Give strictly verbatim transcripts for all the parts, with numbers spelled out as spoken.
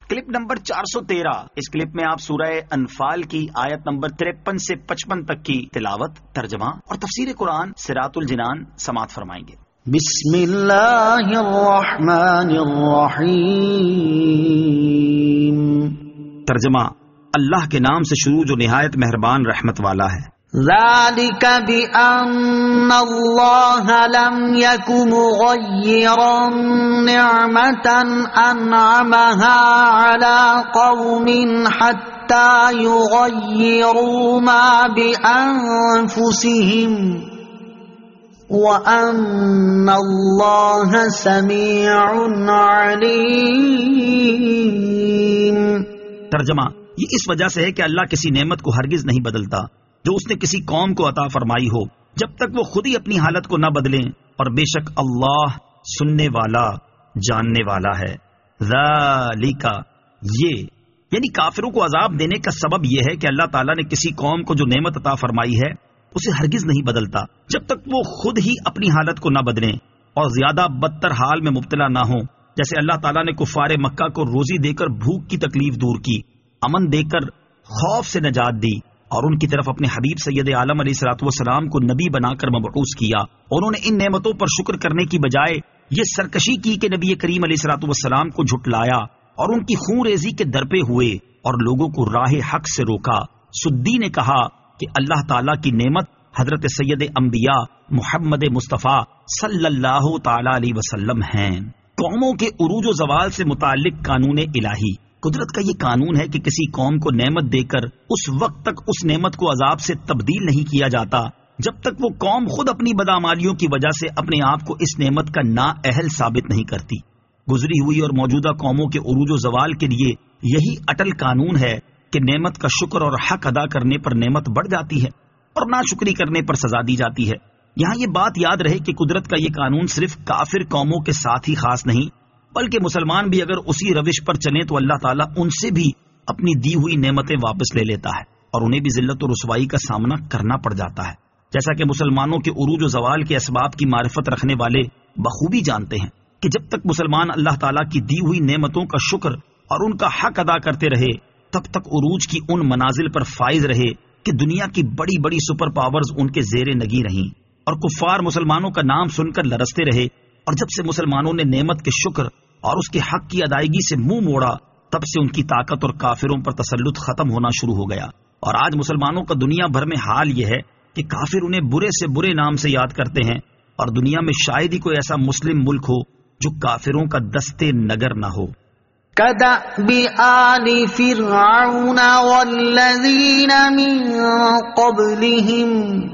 Clip number چار سو تیرہ. اس clip میں آپ سورہ انفال کی آیت نمبر تریپن سے پچپن تک کی تلاوت، ترجمہ اور تفسیر قرآن صراط الجنان سماعت فرمائیں گے. بسم اللہ الرحمن الرحیم. ترجمہ: اللہ کے نام سے شروع جو نہایت مہربان رحمت والا ہے. ذلك بأن الله لم يكن مغيرا نعمة أنعمها على قوم حتى يغيروا ما بأنفسهم وأن الله سميع عليم. ترجمہ: یہ اس وجہ سے ہے کہ اللہ کسی نعمت کو ہرگز نہیں بدلتا جو اس نے کسی قوم کو عطا فرمائی ہو، جب تک وہ خود ہی اپنی حالت کو نہ بدلیں، اور بے شک اللہ سننے والا جاننے والا ہے. ذالک، یہ یعنی کافروں کو عذاب دینے کا سبب یہ ہے کہ اللہ تعالیٰ نے کسی قوم کو جو نعمت عطا فرمائی ہے اسے ہرگز نہیں بدلتا جب تک وہ خود ہی اپنی حالت کو نہ بدلیں اور زیادہ بدتر حال میں مبتلا نہ ہوں. جیسے اللہ تعالیٰ نے کفار مکہ کو روزی دے کر بھوک کی تکلیف دور کی، امن دے کر خوف سے نجات دی، اور ان کی طرف اپنے حبیب سید عالم علیہ الصلوۃ والسلام کو نبی بنا کر مبعوث کیا. اور انہوں نے ان نعمتوں پر شکر کرنے کی بجائے یہ سرکشی کی کہ نبی کریم علیہ الصلوۃ والسلام کو جھٹلایا اور ان کی خون ریزی کے درپے ہوئے اور لوگوں کو راہ حق سے روکا. سدی نے کہا کہ اللہ تعالیٰ کی نعمت حضرت سید انبیاء محمد مصطفیٰ صلی اللہ تعالی علیہ وسلم ہیں. قوموں کے عروج و زوال سے متعلق قانون الہی. قدرت کا یہ قانون ہے کہ کسی قوم کو نعمت دے کر اس وقت تک اس نعمت کو عذاب سے تبدیل نہیں کیا جاتا جب تک وہ قوم خود اپنی بدعمالیوں کی وجہ سے اپنے آپ کو اس نعمت کا نااہل ثابت نہیں کرتی. گزری ہوئی اور موجودہ قوموں کے عروج و زوال کے لیے یہی اٹل قانون ہے کہ نعمت کا شکر اور حق ادا کرنے پر نعمت بڑھ جاتی ہے اور ناشکری کرنے پر سزا دی جاتی ہے. یہاں یہ بات یاد رہے کہ قدرت کا یہ قانون صرف کافر قوموں کے ساتھ ہی خاص نہیں، بلکہ مسلمان بھی اگر اسی روش پر چلیں تو اللہ تعالیٰ ان سے بھی اپنی دی ہوئی نعمتیں واپس لے لیتا ہے اور انہیں بھی ذلت و رسوائی کا سامنا کرنا پڑ جاتا ہے. جیسا کہ مسلمانوں کے عروج و زوال کے اسباب کی معرفت رکھنے والے بخوبی جانتے ہیں کہ جب تک مسلمان اللہ تعالیٰ کی دی ہوئی نعمتوں کا شکر اور ان کا حق ادا کرتے رہے تب تک عروج کی ان منازل پر فائز رہے کہ دنیا کی بڑی بڑی سپر پاورز ان کے زیر نگی رہیں اور کفار مسلمانوں کا نام سن کر لرزتے رہے. اور جب سے مسلمانوں نے نعمت کے شکر اور اس کے حق کی ادائیگی سے منہ موڑا تب سے ان کی طاقت اور کافروں پر تسلط ختم ہونا شروع ہو گیا. اور آج مسلمانوں کا دنیا بھر میں حال یہ ہے کہ کافر انہیں برے سے برے نام سے یاد کرتے ہیں، اور دنیا میں شاید ہی کوئی ایسا مسلم ملک ہو جو کافروں کا دستے نگر نہ ہو. كدأب آل فرعون والذين من قبلهم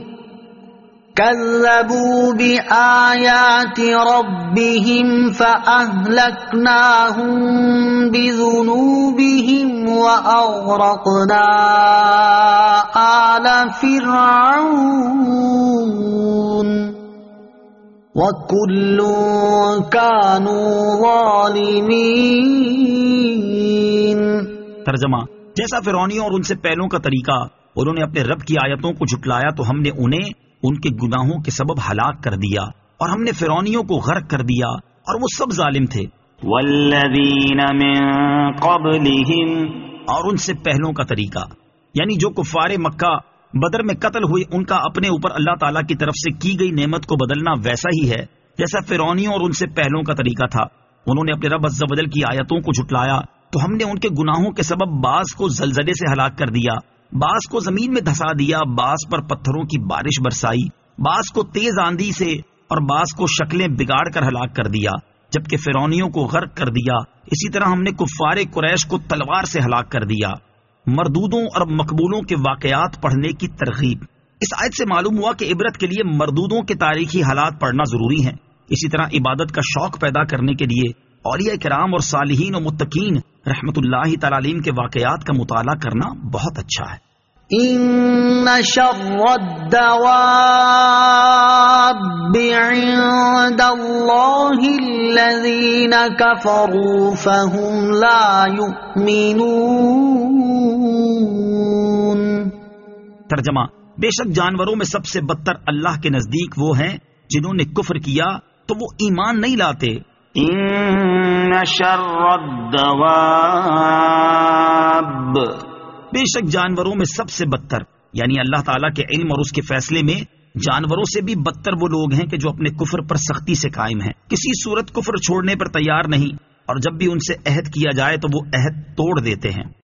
كذبوا بآيات ربهم فأهلكناهم بذنوبهم وأغرقنا آل فرعون وَكُلٌّ كَانُوا ظَالِمِينَ. ترجمہ: جیسا فرعونیوں اور ان سے پہلوں کا طریقہ، انہوں نے اپنے رب کی آیتوں کو جھٹلایا تو ہم نے انہیں ان کے گناہوں کے سبب ہلاک کر دیا، اور ہم نے فرعونیوں کو غرق کر دیا اور وہ سب ظالم تھے. وَالَّذِينَ مِن قَبْلِهِمْ، اور ان سے پہلوں کا طریقہ یعنی جو کفار مکہ بدر میں قتل ہوئے ان کا اپنے اوپر اللہ تعالیٰ کی طرف سے کی گئی نعمت کو بدلنا ویسا ہی ہے جیسا فرعونیوں اور ان سے پہلوں کا طریقہ تھا. انہوں نے اپنے رب عز و جل کی آیتوں کو جھٹلایا تو ہم نے ان کے گناہوں کے سبب بعض کو زلزلے سے ہلاک کر دیا، بعض کو زمین میں دھسا دیا، بعض پر پتھروں کی بارش برسائی، بعض کو تیز آندھی سے اور بعض کو شکلیں بگاڑ کر ہلاک کر دیا، جبکہ فرعونیوں کو غرق کر دیا. اسی طرح ہم نے کفار قریش کو تلوار سے ہلاک کر دیا. مردودوں اور مقبولوں کے واقعات پڑھنے کی ترغیب. اس آیت سے معلوم ہوا کہ عبرت کے لیے مردودوں کے تاریخی حالات پڑھنا ضروری ہیں. اسی طرح عبادت کا شوق پیدا کرنے کے لیے اولیاء کرام اور صالحین و متقین رحمت اللہ تعالی علیہم کے واقعات کا مطالعہ کرنا بہت اچھا ہے. ان شر الدواب عند اللہ الذین کفروا فهم لا یؤمنون. ترجمہ: بے شک جانوروں میں سب سے بدتر اللہ کے نزدیک وہ ہیں جنہوں نے کفر کیا تو وہ ایمان نہیں لاتے. إن شر الدواب بے شک جانوروں میں سب سے بدتر، یعنی اللہ تعالیٰ کے علم اور اس کے فیصلے میں جانوروں سے بھی بدتر وہ لوگ ہیں کہ جو اپنے کفر پر سختی سے قائم ہیں، کسی صورت کفر چھوڑنے پر تیار نہیں، اور جب بھی ان سے عہد کیا جائے تو وہ عہد توڑ دیتے ہیں۔